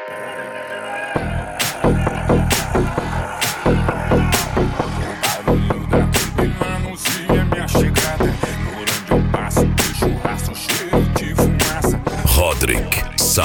Rodrick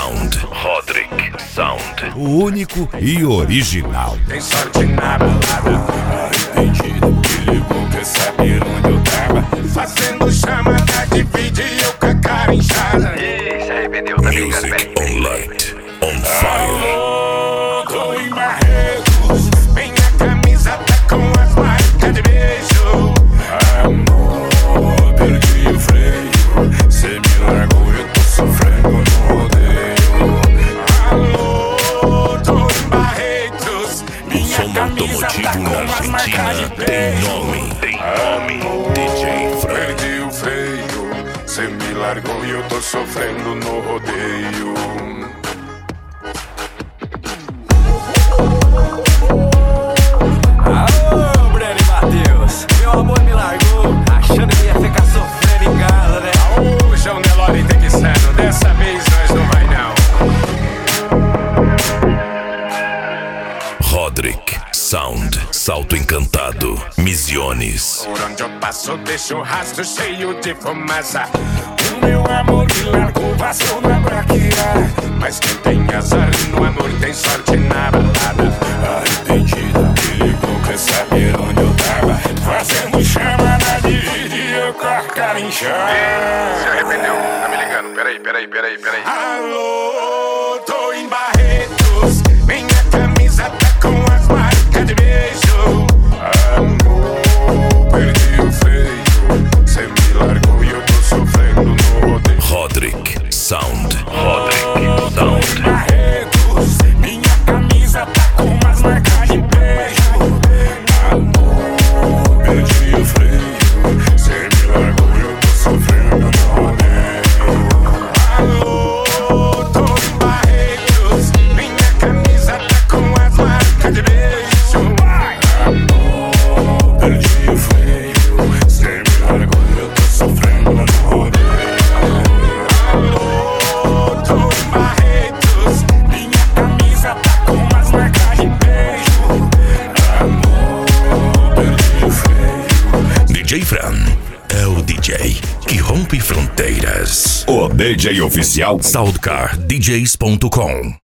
Sound, o único e original. Tem sorte na balada, arrependido que ligou, quer saber onde eu tava. Fazendo chamada de vídeo com a cara inchada. Ih, se arrependeu, tá ligado, Music on light, on fire. Alô, tô em Barretos, minha camisa tá com as marcas de beijo. Amor, perdi o freio, cê me largou, eu tô sofrendo no rodeio. Alô, tô em Barretos, O som automotivo na Argentina tem nome, DJ Fran. perdi o freio, cê me largou e eu tô sofrendo no rodeio. Alô, Breno e Matheus, meu amor me largou, achando que ia ficar sofrendo em casa, né? Ô, João Nelore Texano, dessa vez nós não vai não. Rodrick Sound, Salto Encantado, Misiones. Por onde eu passo deixo rastro cheio de fumaça. O meu amor me largou, passou na braqueira. Mas quem tem azar no amor tem sorte na balada. Arrependido, me ligou, quer saber onde eu tava. Fazendo chamada de vídeo com a cara inchada. Se arrependeu, tá me ligando, peraí. Alô, tô em Barretos, minha camisa tá com as marcas de beijo. Amor, perdi o freio, cê me largou e eu tô sofrendo no rodeio. Rodrick Sound. Tô em Barretos, minha camisa tá com as marcas de beijo. Amor, perdi o freio, cê me largou e eu tô sofrendo no rodeio. Alô, tô em Barretos, minha camisa tá com as marcas de beijo. Amor, perdi o freio, cê me largou e eu tô sofrendo no rodeio. Alô, tô em Barretos, minha camisa tá com as marcas de beijo. Amor, perdi o freio. DJ Fran é o DJ que rompe fronteiras. O DJ oficial SoundcarDJs.com